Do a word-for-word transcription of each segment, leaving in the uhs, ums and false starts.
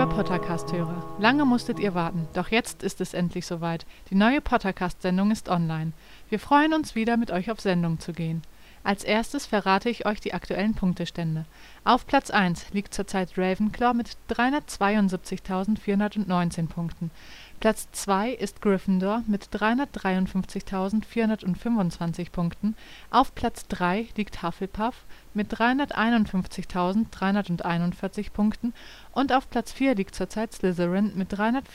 Lieber Pottercast-Hörer, lange musstet ihr warten, doch jetzt ist es endlich soweit. Die neue Pottercast-Sendung ist online. Wir freuen uns wieder, mit euch auf Sendung zu gehen. Als erstes verrate ich euch die aktuellen Punktestände. Auf Platz eins liegt zurzeit Ravenclaw mit dreihundertzweiundsiebzigtausendvierhundertneunzehn Punkten. Platz zwei ist Gryffindor mit dreihundertdreiundfünfzigtausendvierhundertfünfundzwanzig Punkten. Auf Platz drei liegt Hufflepuff mit dreihunderteinundfünfzigtausenddreihunderteinundvierzig Punkten und auf Platz vier liegt zurzeit Slytherin mit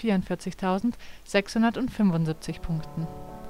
dreihundertvierundvierzigtausendsechshundertfünfundsiebzig Punkten.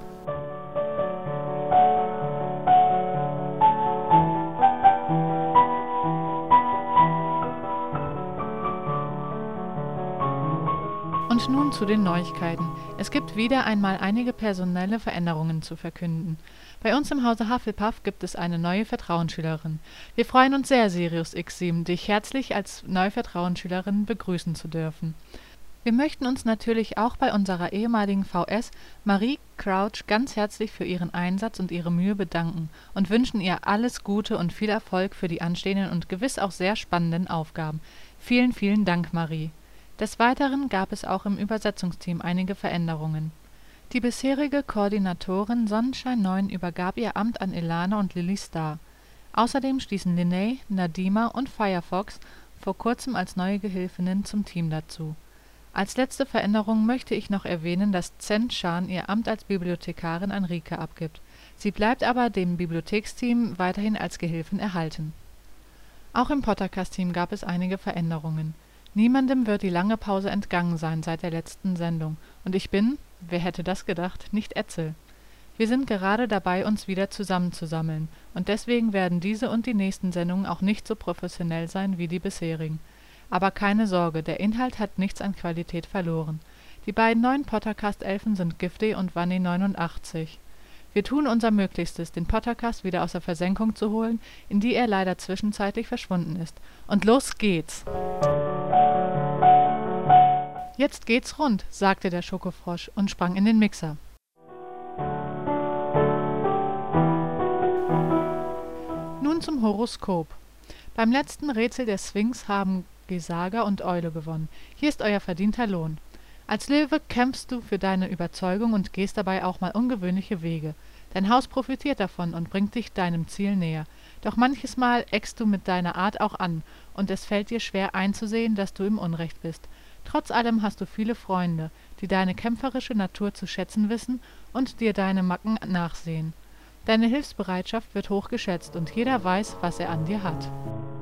Und nun zu den Neuigkeiten. Es gibt wieder einmal einige personelle Veränderungen zu verkünden. Bei uns im Hause Hufflepuff gibt es eine neue Vertrauensschülerin. Wir freuen uns sehr, Sirius X sieben, dich herzlich als neue Vertrauensschülerin begrüßen zu dürfen. Wir möchten uns natürlich auch bei unserer ehemaligen V S Marie Crouch ganz herzlich für ihren Einsatz und ihre Mühe bedanken und wünschen ihr alles Gute und viel Erfolg für die anstehenden und gewiss auch sehr spannenden Aufgaben. Vielen, vielen Dank, Marie. Des Weiteren gab es auch im Übersetzungsteam einige Veränderungen. Die bisherige Koordinatorin Sonnenschein neun übergab ihr Amt an Elana und Lily Starr. Außerdem stießen Linnea, Nadima und Firefox vor kurzem als neue Gehilfinnen zum Team dazu. Als letzte Veränderung möchte ich noch erwähnen, dass Zen Shan ihr Amt als Bibliothekarin an Rike abgibt. Sie bleibt aber dem Bibliotheksteam weiterhin als Gehilfin erhalten. Auch im Pottercast-Team gab es einige Veränderungen. Niemandem wird die lange Pause entgangen sein seit der letzten Sendung. Und ich bin, wer hätte das gedacht, nicht Etzel. Wir sind gerade dabei, uns wieder zusammenzusammeln. Und deswegen werden diese und die nächsten Sendungen auch nicht so professionell sein wie die bisherigen. Aber keine Sorge, der Inhalt hat nichts an Qualität verloren. Die beiden neuen Pottercast-Elfen sind Gifty und Vanni neunundachtzig. Wir tun unser Möglichstes, den Pottercast wieder aus der Versenkung zu holen, in die er leider zwischenzeitlich verschwunden ist. Und los geht's! »Jetzt geht's rund«, sagte der Schokofrosch und sprang in den Mixer. Nun zum Horoskop. Beim letzten Rätsel der Sphinx haben Gesaga und Eule gewonnen. Hier ist euer verdienter Lohn. Als Löwe kämpfst du für deine Überzeugung und gehst dabei auch mal ungewöhnliche Wege. Dein Haus profitiert davon und bringt dich deinem Ziel näher. Doch manches Mal eckst du mit deiner Art auch an, und es fällt dir schwer einzusehen, dass du im Unrecht bist. Trotz allem hast du viele Freunde, die deine kämpferische Natur zu schätzen wissen und dir deine Macken nachsehen. Deine Hilfsbereitschaft wird hoch geschätzt und jeder weiß, was er an dir hat.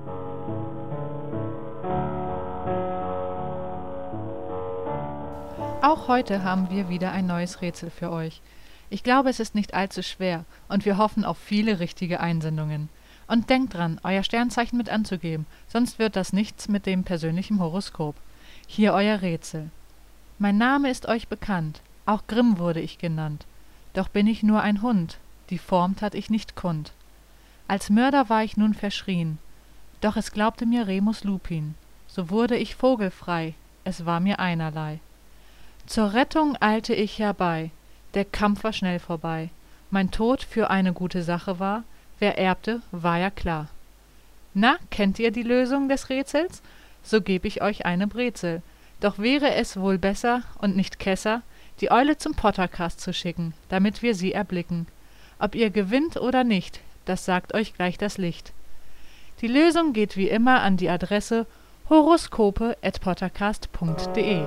Auch heute haben wir wieder ein neues Rätsel für euch. Ich glaube, es ist nicht allzu schwer und wir hoffen auf viele richtige Einsendungen. Und denkt dran, euer Sternzeichen mit anzugeben, sonst wird das nichts mit dem persönlichen Horoskop. Hier euer Rätsel. Mein Name ist euch bekannt, auch Grimm wurde ich genannt. Doch bin ich nur ein Hund, die Form tat ich nicht kund. Als Mörder war ich nun verschrien, doch es glaubte mir Remus Lupin. So wurde ich vogelfrei, es war mir einerlei. Zur Rettung eilte ich herbei, der Kampf war schnell vorbei. Mein Tod für eine gute Sache war, wer erbte, war ja klar. Na, kennt ihr die Lösung des Rätsels? So geb ich euch eine Brezel. Doch wäre es wohl besser und nicht kesser, die Eule zum Pottercast zu schicken, damit wir sie erblicken. Ob ihr gewinnt oder nicht, das sagt euch gleich das Licht. Die Lösung geht wie immer an die Adresse horoskope at pottercast punkt de.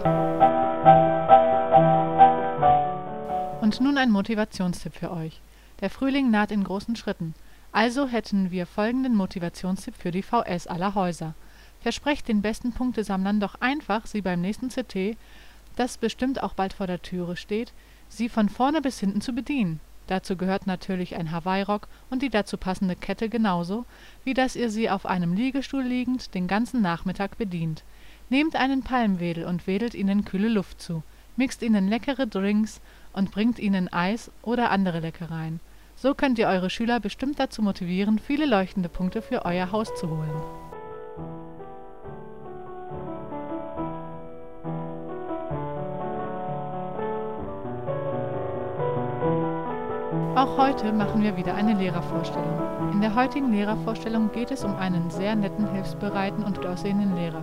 Und nun ein Motivationstipp für euch. Der Frühling naht in großen Schritten. Also hätten wir folgenden Motivationstipp für die V S aller Häuser. Versprecht den besten Punktesammlern doch einfach, sie beim nächsten C T, das bestimmt auch bald vor der Türe steht, sie von vorne bis hinten zu bedienen. Dazu gehört natürlich ein Hawaii-Rock und die dazu passende Kette genauso, wie dass ihr sie auf einem Liegestuhl liegend den ganzen Nachmittag bedient. Nehmt einen Palmwedel und wedelt ihnen kühle Luft zu, mixt ihnen leckere Drinks und bringt ihnen Eis oder andere Leckereien. So könnt ihr eure Schüler bestimmt dazu motivieren, viele leuchtende Punkte für euer Haus zu holen. Auch heute machen wir wieder eine Lehrervorstellung. In der heutigen Lehrervorstellung geht es um einen sehr netten, hilfsbereiten und gut aussehenden Lehrer.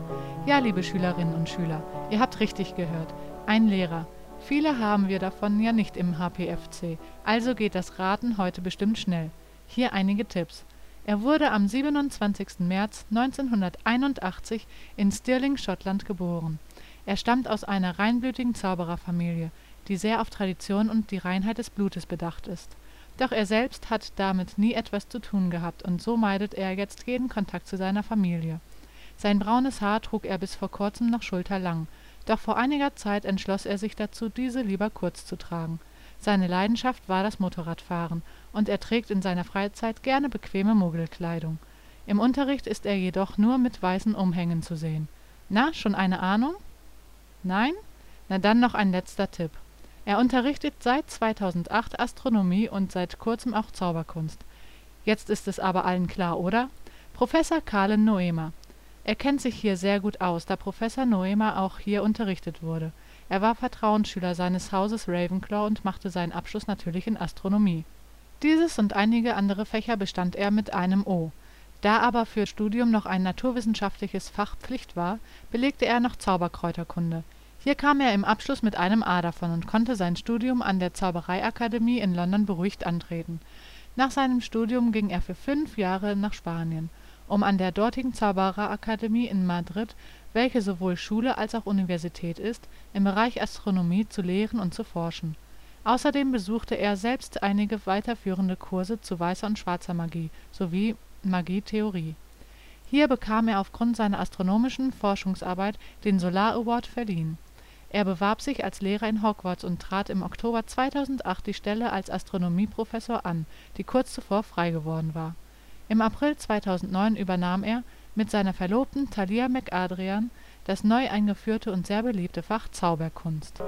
Ja, liebe Schülerinnen und Schüler, ihr habt richtig gehört. Ein Lehrer. Viele haben wir davon ja nicht im H P F C, also geht das Raten heute bestimmt schnell. Hier einige Tipps. Er wurde am siebenundzwanzigsten März neunzehnhunderteinundachtzig in Stirling, Schottland geboren. Er stammt aus einer reinblütigen Zaubererfamilie, die sehr auf Tradition und die Reinheit des Blutes bedacht ist. Doch er selbst hat damit nie etwas zu tun gehabt und so meidet er jetzt jeden Kontakt zu seiner Familie. Sein braunes Haar trug er bis vor kurzem noch schulterlang, doch vor einiger Zeit entschloss er sich dazu, diese lieber kurz zu tragen. Seine Leidenschaft war das Motorradfahren und er trägt in seiner Freizeit gerne bequeme Muggelkleidung. Im Unterricht ist er jedoch nur mit weißen Umhängen zu sehen. Na, schon eine Ahnung? Nein? Na dann noch ein letzter Tipp. Er unterrichtet seit zweitausendacht Astronomie und seit kurzem auch Zauberkunst. Jetzt ist es aber allen klar, oder? Professor Calen Noema. Er kennt sich hier sehr gut aus, da Professor Noema auch hier unterrichtet wurde. Er war Vertrauensschüler seines Hauses Ravenclaw und machte seinen Abschluss natürlich in Astronomie. Dieses und einige andere Fächer bestand er mit einem O. Da aber für Studium noch ein naturwissenschaftliches Fach Pflicht war, belegte er noch Zauberkräuterkunde. Hier kam er im Abschluss mit einem A davon und konnte sein Studium an der Zaubereiakademie in London beruhigt antreten. Nach seinem Studium ging er für fünf Jahre nach Spanien, um an der dortigen Zaubererakademie in Madrid, welche sowohl Schule als auch Universität ist, im Bereich Astronomie zu lehren und zu forschen. Außerdem besuchte er selbst einige weiterführende Kurse zu weißer und schwarzer Magie sowie Magietheorie. Hier bekam er aufgrund seiner astronomischen Forschungsarbeit den Solar Award verliehen. Er bewarb sich als Lehrer in Hogwarts und trat im Oktober zweitausendacht die Stelle als Astronomieprofessor an, die kurz zuvor frei geworden war. Im April zweitausendneun übernahm er mit seiner Verlobten Thalia McAdrian das neu eingeführte und sehr beliebte Fach Zauberkunst.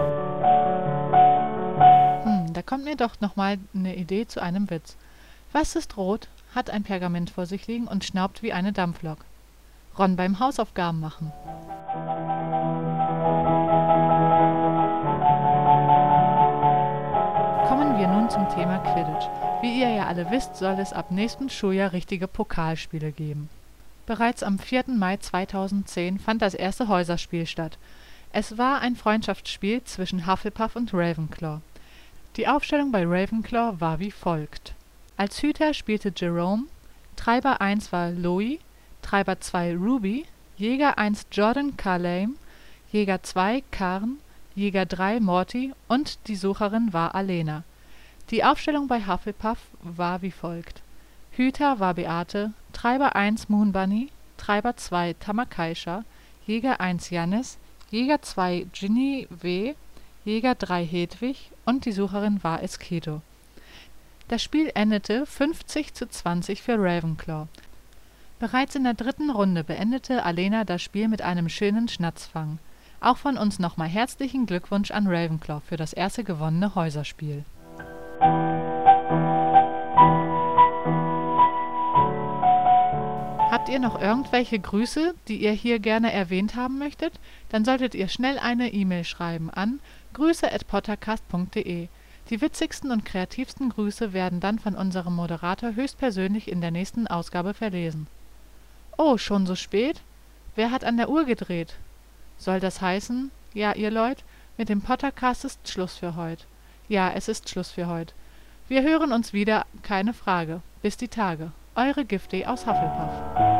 Hm, da kommt mir doch nochmal eine Idee zu einem Witz. Was ist rot, hat ein Pergament vor sich liegen und schnaubt wie eine Dampflok? Ron beim Hausaufgaben machen. Kommen wir nun zum Thema Quidditch. Wie ihr ja alle wisst, soll es ab nächstem Schuljahr richtige Pokalspiele geben. Bereits am vierten Mai zweitausendzehn fand das erste Häuserspiel statt. Es war ein Freundschaftsspiel zwischen Hufflepuff und Ravenclaw. Die Aufstellung bei Ravenclaw war wie folgt. Als Hüter spielte Jerome, Treiber eins war Louis, Treiber zwei Ruby, Jäger eins Jordan Carlame, Jäger zwei Karn, Jäger drei Morty und die Sucherin war Alena. Die Aufstellung bei Hufflepuff war wie folgt. Hüter war Beate, Treiber eins Moon Bunny, Treiber zwei Tamakaisha, Jäger eins Jannis, Jäger zwei Ginny W., Jäger drei Hedwig und die Sucherin war Esketo. Das Spiel endete fünfzig zu zwanzig für Ravenclaw. Bereits in der dritten Runde beendete Alena das Spiel mit einem schönen Schnatzfang. Auch von uns nochmal herzlichen Glückwunsch an Ravenclaw für das erste gewonnene Häuserspiel. Habt ihr noch irgendwelche Grüße, die ihr hier gerne erwähnt haben möchtet? Dann solltet ihr schnell eine E-Mail schreiben an grüße at pottercast punkt de. Die witzigsten und kreativsten Grüße werden dann von unserem Moderator höchstpersönlich in der nächsten Ausgabe verlesen. Oh, schon so spät? Wer hat an der Uhr gedreht? Soll das heißen, ja ihr Leut, mit dem Pottercast ist Schluss für heut. Ja, es ist Schluss für heut. Wir hören uns wieder, keine Frage. Bis die Tage. Eure Gifty aus Hufflepuff.